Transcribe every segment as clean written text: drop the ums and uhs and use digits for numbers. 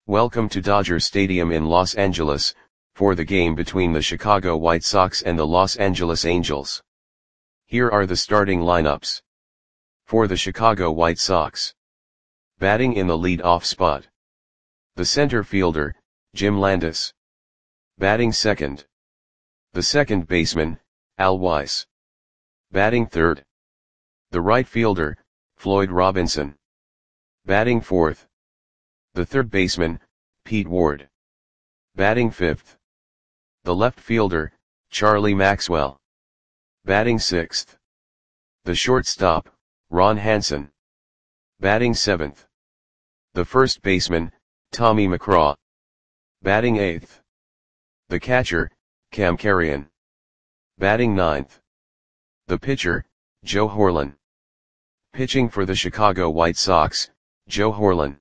Welcome to Dodger Stadium in Los Angeles, for the game between the Chicago White Sox and the Los Angeles Angels. Here are the starting lineups. For the Chicago White Sox. Batting in the lead-off spot. The center fielder, Jim Landis. Batting second. The second baseman, Al Weiss. Batting third. The right fielder, Floyd Robinson. Batting fourth. The third baseman, Pete Ward. Batting fifth. The left fielder, Charlie Maxwell. Batting sixth. The shortstop, Ron Hansen. Batting seventh. The first baseman, Tommy McCraw. Batting eighth. The catcher, Cam Carrion. Batting ninth. The pitcher, Joe Horlen. Pitching for the Chicago White Sox, Joe Horlen.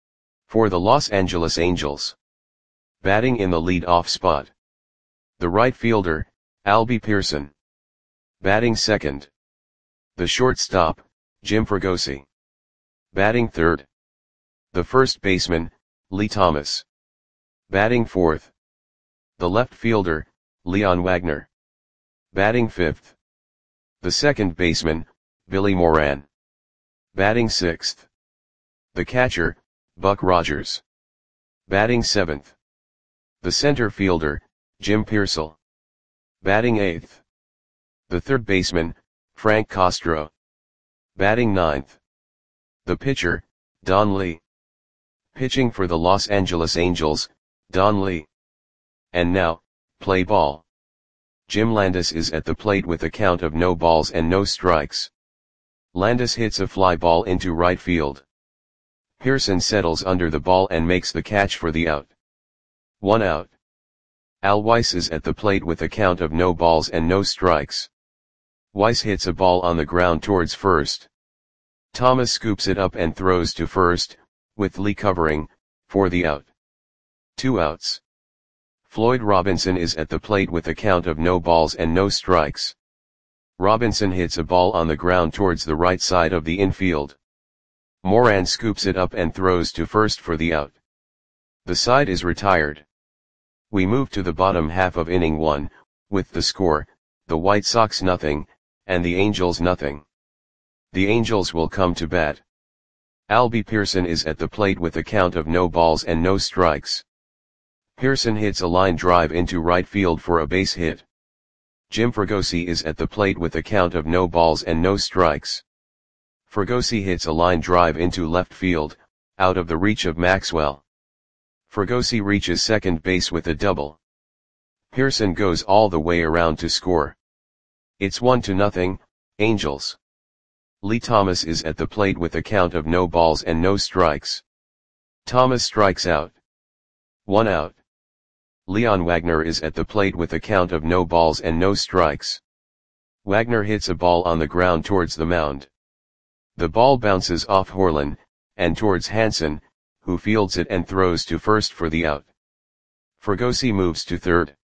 For the Los Angeles Angels. Batting in the lead-off spot. The right fielder, Albie Pearson. Batting second. The shortstop, Jim Fregosi. Batting third. The first baseman, Lee Thomas. Batting fourth. The left fielder, Leon Wagner. Batting fifth. The second baseman, Billy Moran. Batting sixth. The catcher, Buck Rogers. Batting seventh. The center fielder, Jim Piersall. Batting eighth. The third baseman, Frank Castro. Batting ninth. The pitcher, Don Lee. Pitching for the Los Angeles Angels, Don Lee. And now, play ball. Jim Landis is at the plate with a count of no balls and no strikes. Landis hits a fly ball into right field. Pearson settles under the ball and makes the catch for the out. 1 out. Al Weiss is at the plate with a count of no balls and no strikes. Weiss hits a ball on the ground towards first. Thomas scoops it up and throws to first, with Lee covering, for the out. 2 outs. Floyd Robinson is at the plate with a count of no balls and no strikes. Robinson hits a ball on the ground towards the right side of the infield. Moran scoops it up and throws to first for the out. The side is retired. We move to the bottom half of inning 1, with the score, the White Sox 0, and the Angels 0. The Angels will come to bat. Albie Pearson is at the plate with a count of no balls and no strikes. Pearson hits a line drive into right field for a base hit. Jim Fregosi is at the plate with a count of no balls and no strikes. Fregosi hits a line drive into left field, out of the reach of Maxwell. Fregosi reaches second base with a double. Pearson goes all the way around to score. It's 1-0, Angels. Lee Thomas is at the plate with a count of no balls and no strikes. Thomas strikes out. 1 out. Leon Wagner is at the plate with a count of no balls and no strikes. Wagner hits a ball on the ground towards the mound. The ball bounces off Horlen, and towards Hansen, who fields it and throws to first for the out. Fregosi moves to third.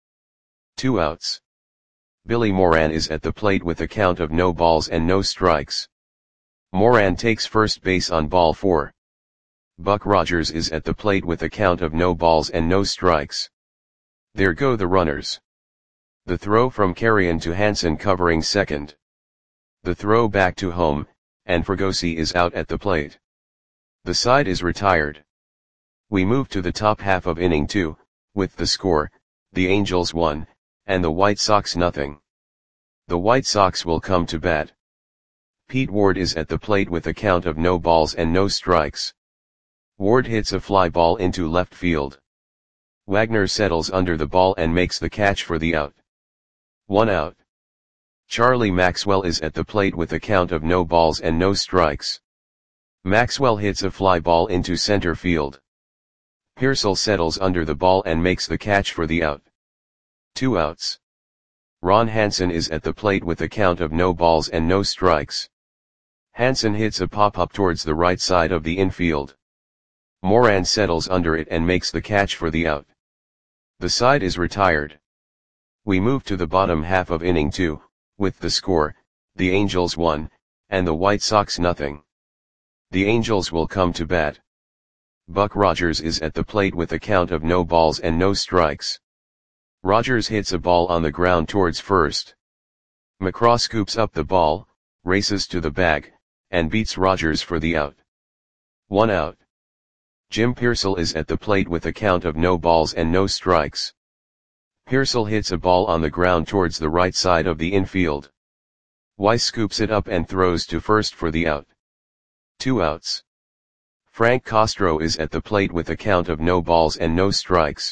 2 outs. Billy Moran is at the plate with a count of no balls and no strikes. Moran takes first base on ball 4. Buck Rogers is at the plate with a count of no balls and no strikes. There go the runners. The throw from Carrion to Hansen covering second. The throw back to home, and Fregosi is out at the plate. The side is retired. We move to the top half of inning 2, with the score, the Angels 1, and the White Sox 0. The White Sox will come to bat. Pete Ward is at the plate with a count of no balls and no strikes. Ward hits a fly ball into left field. Wagner settles under the ball and makes the catch for the out. 1 out. Charlie Maxwell is at the plate with a count of no balls and no strikes. Maxwell hits a fly ball into center field. Piersall settles under the ball and makes the catch for the out. 2 outs. Ron Hansen is at the plate with a count of no balls and no strikes. Hansen hits a pop-up towards the right side of the infield. Moran settles under it and makes the catch for the out. The side is retired. We move to the bottom half of inning 2, with the score, the Angels 1, and the White Sox 0. The Angels will come to bat. Buck Rogers is at the plate with a count of no balls and no strikes. Rogers hits a ball on the ground towards first. McCraw scoops up the ball, races to the bag, and beats Rogers for the out. 1 out. Jim Pearsall is at the plate with a count of no balls and no strikes. Pearsall hits a ball on the ground towards the right side of the infield. Weiss scoops it up and throws to first for the out. 2 outs. Frank Castro is at the plate with a count of no balls and no strikes.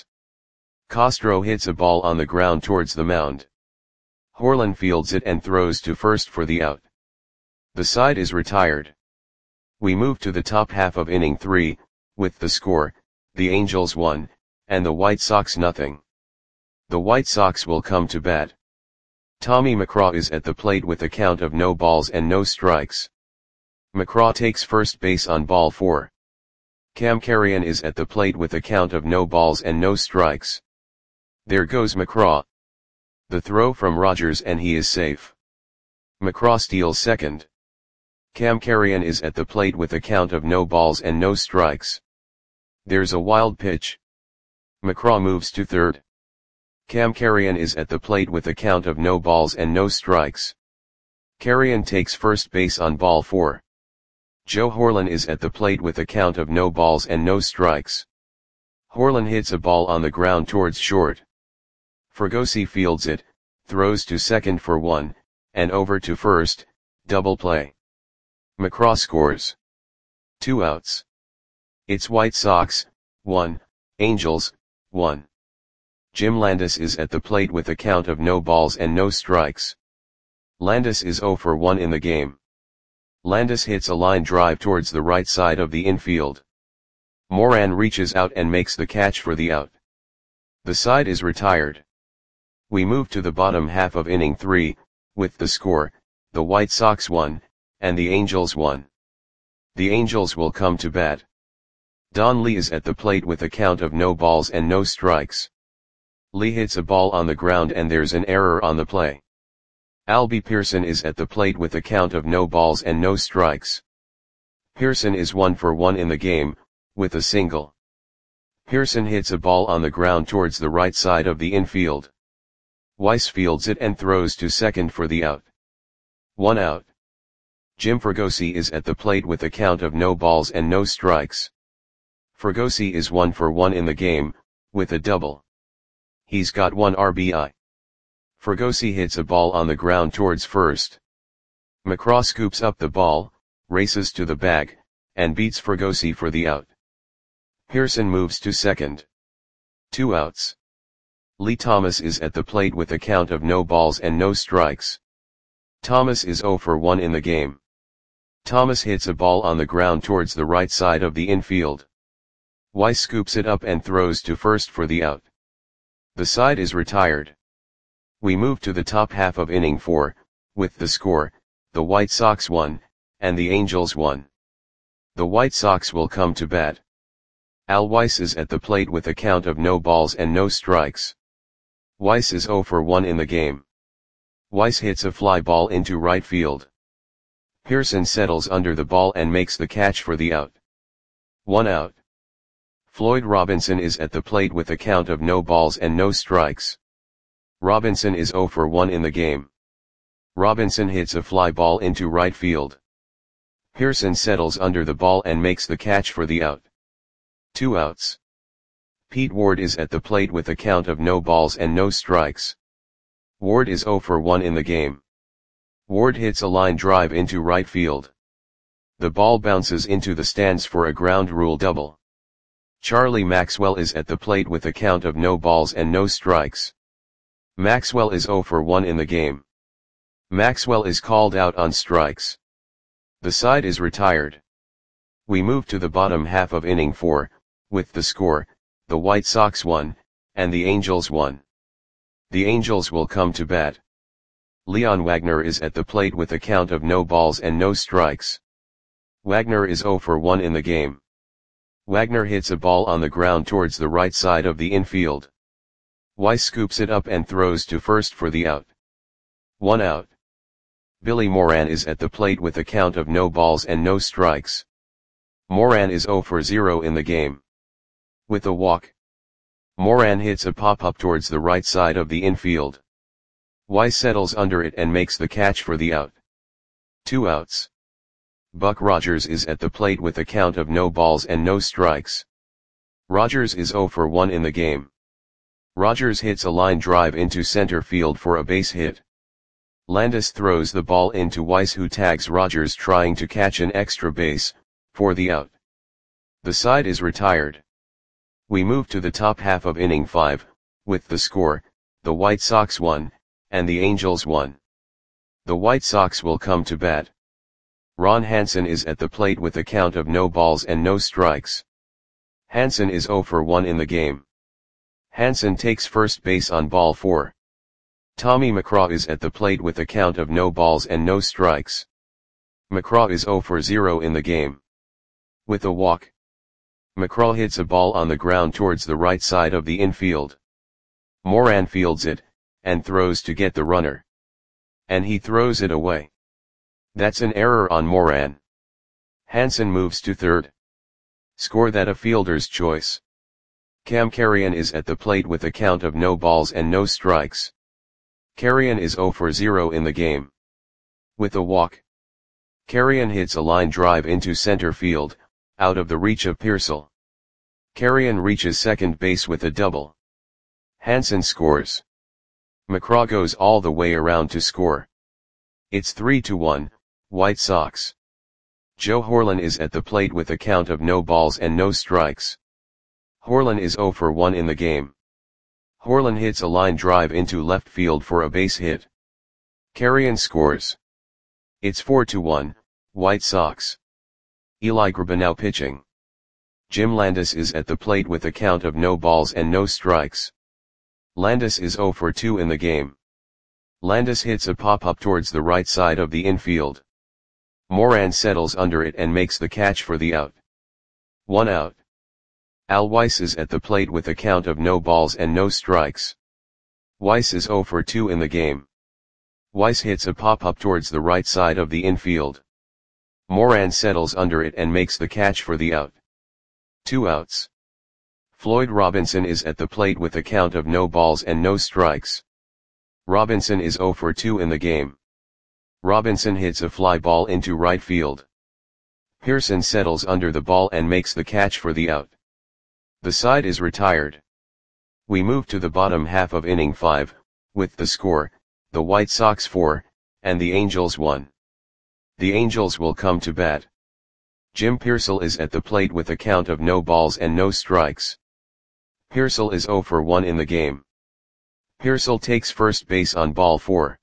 Castro hits a ball on the ground towards the mound. Horlen fields it and throws to first for the out. The side is retired. We move to the top half of inning 3, with the score, the Angels 1, and the White Sox nothing. The White Sox will come to bat. Tommy McCraw is at the plate with a count of no balls and no strikes. McCraw takes first base on ball 4. Cam Carrion is at the plate with a count of no balls and no strikes. There goes McCraw. The throw from Rogers and he is safe. McCraw steals second. Cam Carrion is at the plate with a count of no balls and no strikes. There's a wild pitch. McCraw moves to third. Cam Carrion is at the plate with a count of no balls and no strikes. Carrion takes first base on ball 4. Joe Horlen is at the plate with a count of no balls and no strikes. Horlen hits a ball on the ground towards short. Fregosi fields it, throws to second for 1, and over to first, double play. McCraw scores. 2 outs. It's White Sox, 1, Angels, 1. Jim Landis is at the plate with a count of no balls and no strikes. Landis is 0 for 1 in the game. Landis hits a line drive towards the right side of the infield. Moran reaches out and makes the catch for the out. The side is retired. We move to the bottom half of inning 3, with the score, the White Sox 1, and the Angels 1. The Angels will come to bat. Don Lee is at the plate with a count of no balls and no strikes. Lee hits a ball on the ground and there's an error on the play. Albie Pearson is at the plate with a count of no balls and no strikes. Pearson is 1 for 1 in the game, with a single. Pearson hits a ball on the ground towards the right side of the infield. Weiss fields it and throws to second for the out. 1 out. Jim Fregosi is at the plate with a count of no balls and no strikes. Fregosi is 1 for 1 in the game, with a double. He's got 1 RBI. Fregosi hits a ball on the ground towards first. McCraw scoops up the ball, races to the bag, and beats Fregosi for the out. Pearson moves to second. 2 outs. Lee Thomas is at the plate with a count of no balls and no strikes. Thomas is 0 for 1 in the game. Thomas hits a ball on the ground towards the right side of the infield. Weiss scoops it up and throws to first for the out. The side is retired. We move to the top half of inning 4, with the score, the White Sox 1, and the Angels 1. The White Sox will come to bat. Al Weiss is at the plate with a count of no balls and no strikes. Weiss is 0 for 1 in the game. Weiss hits a fly ball into right field. Pearson settles under the ball and makes the catch for the out. 1 out. Floyd Robinson is at the plate with a count of no balls and no strikes. Robinson is 0 for 1 in the game. Robinson hits a fly ball into right field. Pearson settles under the ball and makes the catch for the out. 2 outs. Pete Ward is at the plate with a count of no balls and no strikes. Ward is 0 for 1 in the game. Ward hits a line drive into right field. The ball bounces into the stands for a ground rule double. Charlie Maxwell is at the plate with a count of no balls and no strikes. Maxwell is 0 for 1 in the game. Maxwell is called out on strikes. The side is retired. We move to the bottom half of inning 4, with the score, the White Sox 1, and the Angels 1. The Angels will come to bat. Leon Wagner is at the plate with a count of no balls and no strikes. Wagner is 0 for 1 in the game. Wagner hits a ball on the ground towards the right side of the infield. Weiss scoops it up and throws to first for the out. 1 out. Billy Moran is at the plate with a count of no balls and no strikes. Moran is 0 for 0 in the game. With a walk, Moran hits a pop-up towards the right side of the infield. Weiss settles under it and makes the catch for the out. 2 outs. Buck Rogers is at the plate with a count of no balls and no strikes. Rogers is 0 for 1 in the game. Rogers hits a line drive into center field for a base hit. Landis throws the ball into Weiss, who tags Rogers trying to catch an extra base, for the out. The side is retired. We move to the top half of inning 5, with the score, the White Sox 1, and the Angels 1. The White Sox will come to bat. Ron Hansen is at the plate with a count of no balls and no strikes. Hansen is 0 for 1 in the game. Hansen takes first base on ball 4. Tommy McCraw is at the plate with a count of no balls and no strikes. McCraw is 0 for 0 in the game. With a walk, McCraw hits a ball on the ground towards the right side of the infield. Moran fields it, and throws to get the runner. And he throws it away. That's an error on Moran. Hansen moves to third. Score that a fielder's choice. Cam Carrion is at the plate with a count of no balls and no strikes. Carrion is 0 for 0 in the game. With a walk, Carrion hits a line drive into center field, out of the reach of Pearsall. Carrion reaches second base with a double. Hansen scores. McCraw goes all the way around to score. It's 3-1, White Sox. Joe Horlen is at the plate with a count of no balls and no strikes. Horlen is 0 for 1 in the game. Horlen hits a line drive into left field for a base hit. Carrion scores. It's 4-1, White Sox. Eli Grba now pitching. Jim Landis is at the plate with a count of no balls and no strikes. Landis is 0 for 2 in the game. Landis hits a pop-up towards the right side of the infield. Moran settles under it and makes the catch for the out. 1 out. Al Weiss is at the plate with a count of no balls and no strikes. Weiss is 0 for 2 in the game. Weiss hits a pop-up towards the right side of the infield. Moran settles under it and makes the catch for the out. 2 outs. Floyd Robinson is at the plate with a count of no balls and no strikes. Robinson is 0 for 2 in the game. Robinson hits a fly ball into right field. Pearson settles under the ball and makes the catch for the out. The side is retired. We move to the bottom half of inning 5, with the score, the White Sox 4, and the Angels 1. The Angels will come to bat. Jim Pearsall is at the plate with a count of no balls and no strikes. Pearsall is 0 for 1 in the game. Pearsall takes first base on ball 4.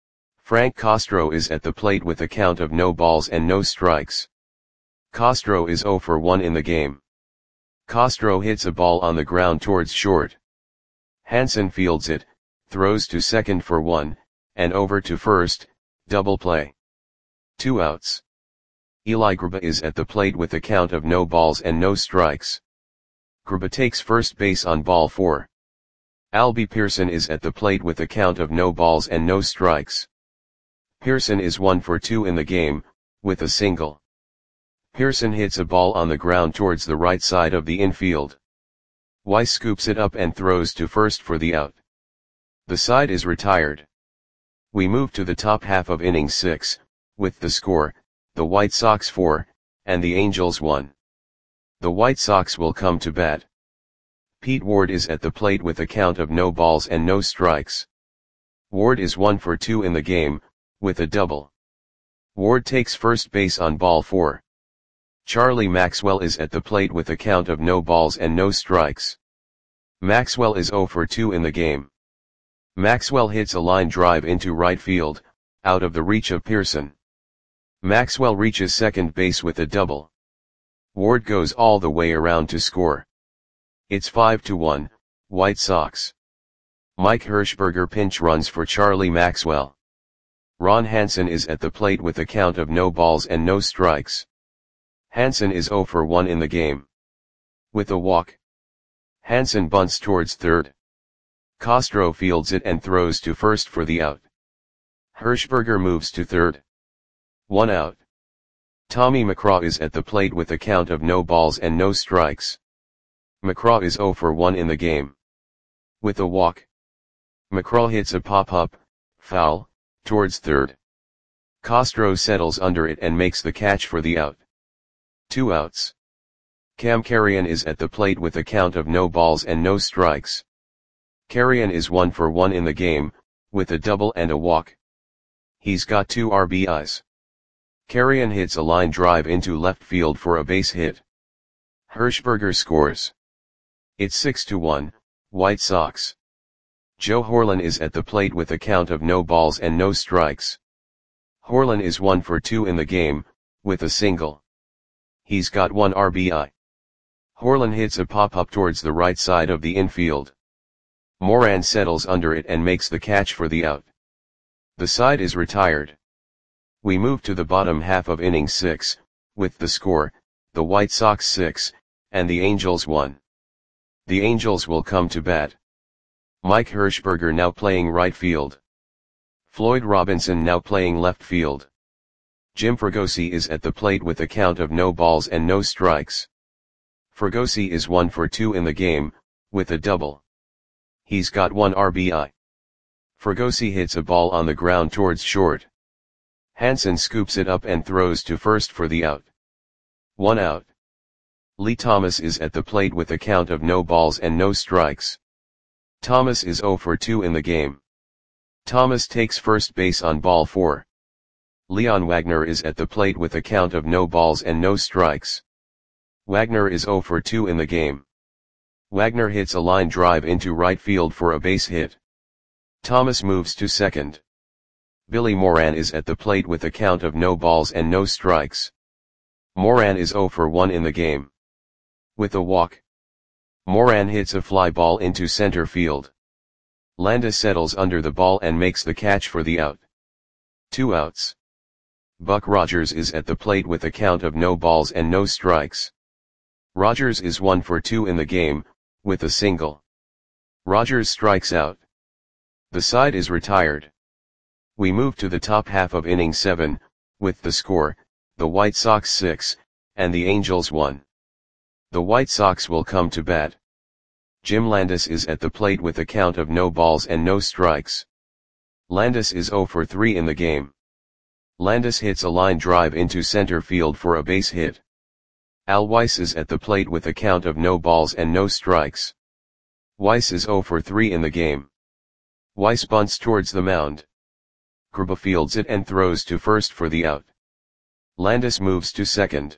Frank Castro is at the plate with a count of no balls and no strikes. Castro is 0 for 1 in the game. Castro hits a ball on the ground towards short. Hansen fields it, throws to second for 1, and over to first, double play. 2 outs. Eli Grba is at the plate with a count of no balls and no strikes. Grba takes first base on ball 4. Albie Pearson is at the plate with a count of no balls and no strikes. Pearson is 1 for 2 in the game, with a single. Pearson hits a ball on the ground towards the right side of the infield. Weiss scoops it up and throws to first for the out. The side is retired. We move to the top half of inning 6, with the score, the White Sox 4, and the Angels 1. The White Sox will come to bat. Pete Ward is at the plate with a count of no balls and no strikes. Ward is 1 for 2 in the game, with a double. Ward takes first base on ball 4. Charlie Maxwell is at the plate with a count of no balls and no strikes. Maxwell is 0 for 2 in the game. Maxwell hits a line drive into right field, out of the reach of Pearson. Maxwell reaches second base with a double. Ward goes all the way around to score. It's 5-1, White Sox. Mike Hirschberger pinch runs for Charlie Maxwell. Ron Hansen is at the plate with a count of no balls and no strikes. Hansen is 0 for 1 in the game. With a walk, Hansen bunts towards third. Castro fields it and throws to first for the out. Hirschberger moves to third. 1 out. Tommy McGraw is at the plate with a count of no balls and no strikes. McGraw is 0 for 1 in the game. With a walk, McGraw hits a pop-up, foul, towards third. Castro settles under it and makes the catch for the out. 2 outs. Cam Carrion is at the plate with a count of no balls and no strikes. Carrion is 1 for 1 in the game, with a double and a walk. He's got 2 RBIs. Carrion hits a line drive into left field for a base hit. Hirschberger scores. It's 6-1, White Sox. Joe Horlen is at the plate with a count of no balls and no strikes. Horlen is 1 for 2 in the game, with a single. He's got 1 RBI. Horlen hits a pop-up towards the right side of the infield. Moran settles under it and makes the catch for the out. The side is retired. We move to the bottom half of inning 6, with the score, the White Sox 6, and the Angels 1. The Angels will come to bat. Mike Hirschberger now playing right field. Floyd Robinson now playing left field. Jim Fregosi is at the plate with a count of no balls and no strikes. Fregosi is 1 for 2 in the game, with a double. He's got 1 RBI. Fregosi hits a ball on the ground towards short. Hansen scoops it up and throws to first for the out. 1 out. Lee Thomas is at the plate with a count of no balls and no strikes. Thomas is 0 for 2 in the game. Thomas takes first base on ball 4. Leon Wagner is at the plate with a count of no balls and no strikes. Wagner is 0 for 2 in the game. Wagner hits a line drive into right field for a base hit. Thomas moves to second. Billy Moran is at the plate with a count of no balls and no strikes. Moran is 0 for 1 in the game. With a walk, Moran hits a fly ball into center field. Landis settles under the ball and makes the catch for the out. 2 outs. Buck Rogers is at the plate with a count of no balls and no strikes. Rogers is 1 for 2 in the game, with a single. Rogers strikes out. The side is retired. We move to the top half of inning 7, with the score, the White Sox 6, and the Angels 1. The White Sox will come to bat. Jim Landis is at the plate with a count of no balls and no strikes. Landis is 0 for 3 in the game. Landis hits a line drive into center field for a base hit. Al Weiss is at the plate with a count of no balls and no strikes. Weiss is 0 for 3 in the game. Weiss bunts towards the mound. Grba fields it and throws to first for the out. Landis moves to second.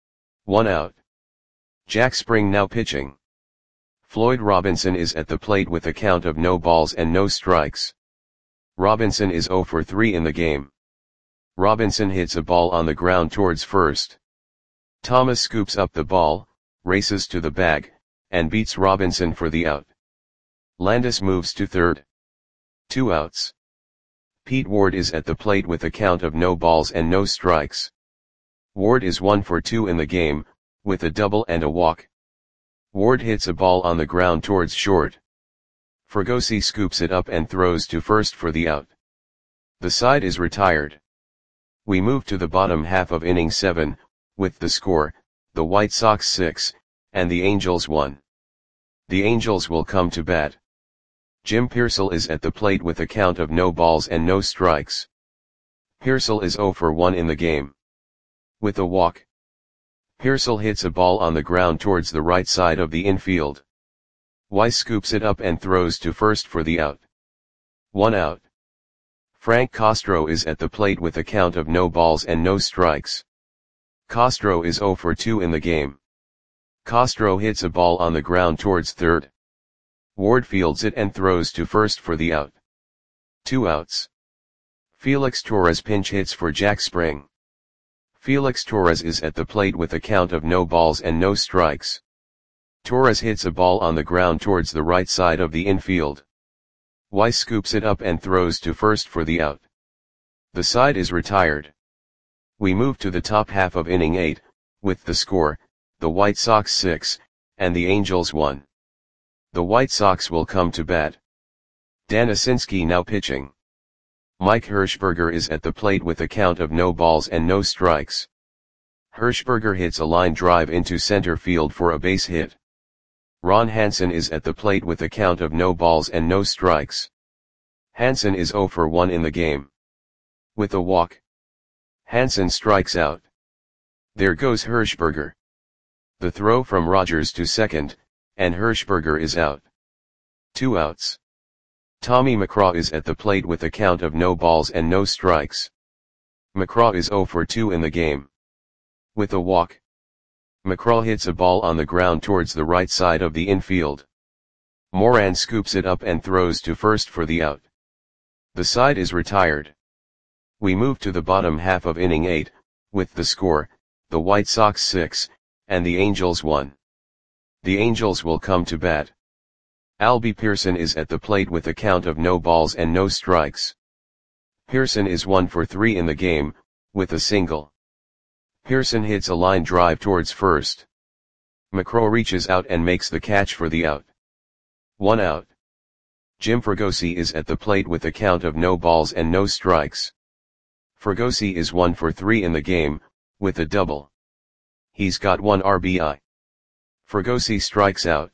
1 out. Jack Spring now pitching. Floyd Robinson is at the plate with a count of no balls and no strikes. Robinson is 0 for 3 in the game. Robinson hits a ball on the ground towards first. Thomas scoops up the ball, races to the bag, and beats Robinson for the out. Landis moves to third. 2 outs. Pete Ward is at the plate with a count of no balls and no strikes. Ward is 1 for 2 in the game, with a double and a walk. Ward hits a ball on the ground towards short. Fregosi scoops it up and throws to first for the out. The side is retired. We move to the bottom half of inning 7, with the score, the White Sox 6, and the Angels 1. The Angels will come to bat. Jim Piersall is at the plate with a count of no balls and no strikes. Piersall is 0 for 1 in the game. With a walk, Piersall hits a ball on the ground towards the right side of the infield. Weiss scoops it up and throws to first for the out. 1 out. Frank Castro is at the plate with a count of no balls and no strikes. Castro is 0 for 2 in the game. Castro hits a ball on the ground towards third. Ward fields it and throws to first for the out. 2 outs. Felix Torres pinch hits for Jack Spring. Felix Torres is at the plate with a count of no balls and no strikes. Torres hits a ball on the ground towards the right side of the infield. Weiss scoops it up and throws to first for the out. The side is retired. We move to the top half of inning 8, with the score, the White Sox 6, and the Angels 1. The White Sox will come to bat. Dan Asinski now pitching. Mike Hirschberger is at the plate with a count of no balls and no strikes. Hirschberger hits a line drive into center field for a base hit. Ron Hansen is at the plate with a count of no balls and no strikes. Hansen is 0 for 1 in the game. With a walk, Hansen strikes out. There goes Hirschberger. The throw from Rogers to second, and Hirschberger is out. 2 outs. Tommy McCraw is at the plate with a count of no balls and no strikes. McCraw is 0 for 2 in the game. With a walk, McCraw hits a ball on the ground towards the right side of the infield. Moran scoops it up and throws to first for the out. The side is retired. We move to the bottom half of inning 8, with the score, the White Sox 6, and the Angels 1. The Angels will come to bat. Albie Pearson is at the plate with a count of no balls and no strikes. Pearson is 1 for 3 in the game, with a single. Pearson hits a line drive towards first. McCraw reaches out and makes the catch for the out. 1 out. Jim Fregosi is at the plate with a count of no balls and no strikes. Fregosi is 1 for 3 in the game, with a double. He's got 1 RBI. Fregosi strikes out.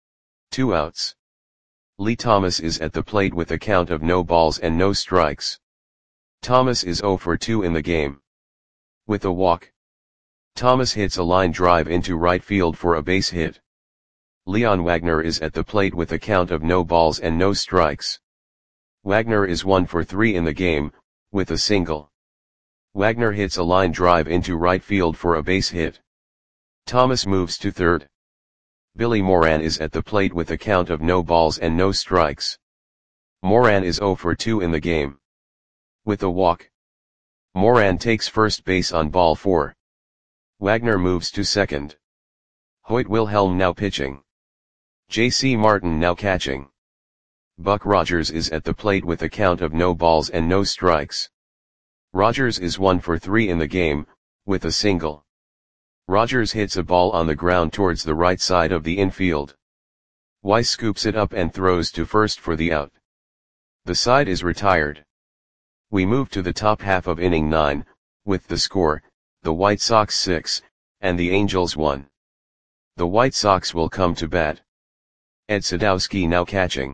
2 outs. Lee Thomas is at the plate with a count of no balls and no strikes. Thomas is 0 for 2 in the game. With a walk, Thomas hits a line drive into right field for a base hit. Leon Wagner is at the plate with a count of no balls and no strikes. Wagner is 1 for 3 in the game, with a single. Wagner hits a line drive into right field for a base hit. Thomas moves to third. Billy Moran is at the plate with a count of no balls and no strikes. Moran is 0 for 2 in the game. With a walk, Moran takes first base on ball 4. Wagner moves to second. Hoyt Wilhelm now pitching. J.C. Martin now catching. Buck Rogers is at the plate with a count of no balls and no strikes. Rogers is 1 for 3 in the game, with a single. Rogers hits a ball on the ground towards the right side of the infield. Weiss scoops it up and throws to first for the out. The side is retired. We move to the top half of inning 9, with the score, the White Sox 6, and the Angels 1. The White Sox will come to bat. Ed Sadowski now catching.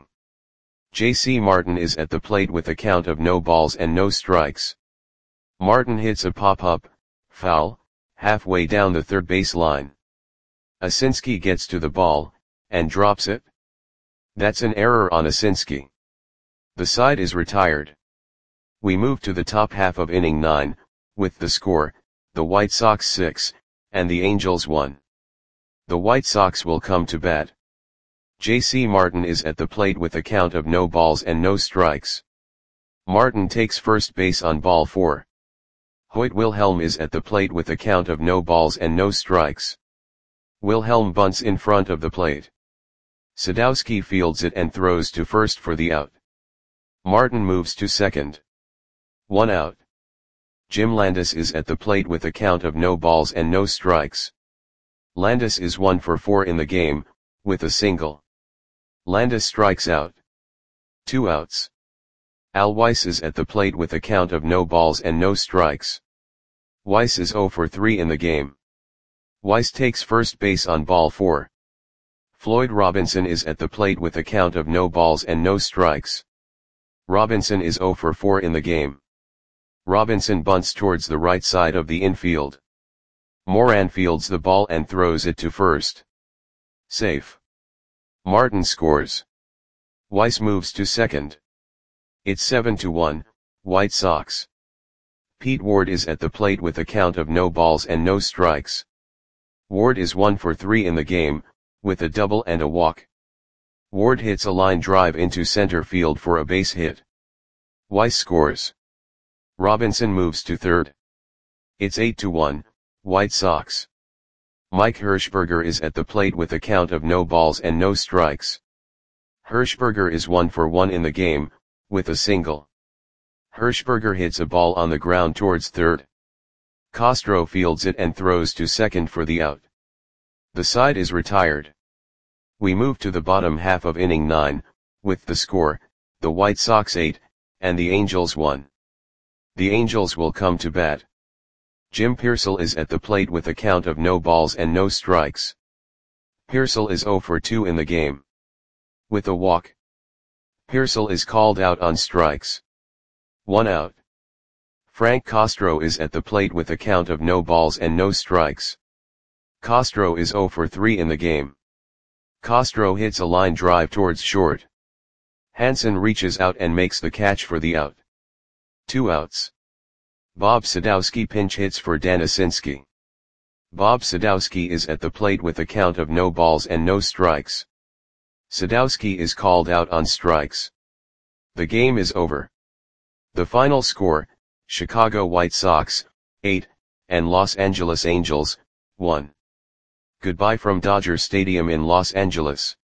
J.C. Martin is at the plate with a count of no balls and no strikes. Martin hits a pop-up, foul, halfway down the third base line. Asinski gets to the ball, and drops it. That's an error on Asinski. The side is retired. We move to the top half of inning 9, with the score, the White Sox 6, and the Angels 1. The White Sox will come to bat. J.C. Martin is at the plate with a count of no balls and no strikes. Martin takes first base on ball 4. Hoyt Wilhelm is at the plate with a count of no balls and no strikes. Wilhelm bunts in front of the plate. Sadowski fields it and throws to first for the out. Martin moves to second. 1 out. Jim Landis is at the plate with a count of no balls and no strikes. Landis is 1 for 4 in the game, with a single. Landis strikes out. 2 outs. Al Weiss is at the plate with a count of no balls and no strikes. Weiss is 0 for 3 in the game. Weiss takes first base on ball 4. Floyd Robinson is at the plate with a count of no balls and no strikes. Robinson is 0 for 4 in the game. Robinson bunts towards the right side of the infield. Moran fields the ball and throws it to first. Safe. Martin scores. Weiss moves to second. It's 7-1, White Sox. Pete Ward is at the plate with a count of no balls and no strikes. Ward is 1 for 3 in the game, with a double and a walk. Ward hits a line drive into center field for a base hit. Weiss scores. Robinson moves to third. It's 8-1, White Sox. Mike Hirschberger is at the plate with a count of no balls and no strikes. Hirschberger is 1 for 1 in the game, with a single. Hirschberger hits a ball on the ground towards third. Castro fields it and throws to second for the out. The side is retired. We move to the bottom half of inning 9, with the score, the White Sox 8, and the Angels 1. The Angels will come to bat. Jim Piersall is at the plate with a count of no balls and no strikes. Piersall is 0 for 2 in the game. With a walk, Piersall is called out on strikes. 1 out. Frank Castro is at the plate with a count of no balls and no strikes. Castro is 0 for 3 in the game. Castro hits a line drive towards short. Hansen reaches out and makes the catch for the out. 2 outs. Bob Sadowski pinch hits for Dan Asinski. Bob Sadowski is at the plate with a count of no balls and no strikes. Sadowski is called out on strikes. The game is over. The final score, Chicago White Sox, 8, and Los Angeles Angels, 1. Goodbye from Dodger Stadium in Los Angeles.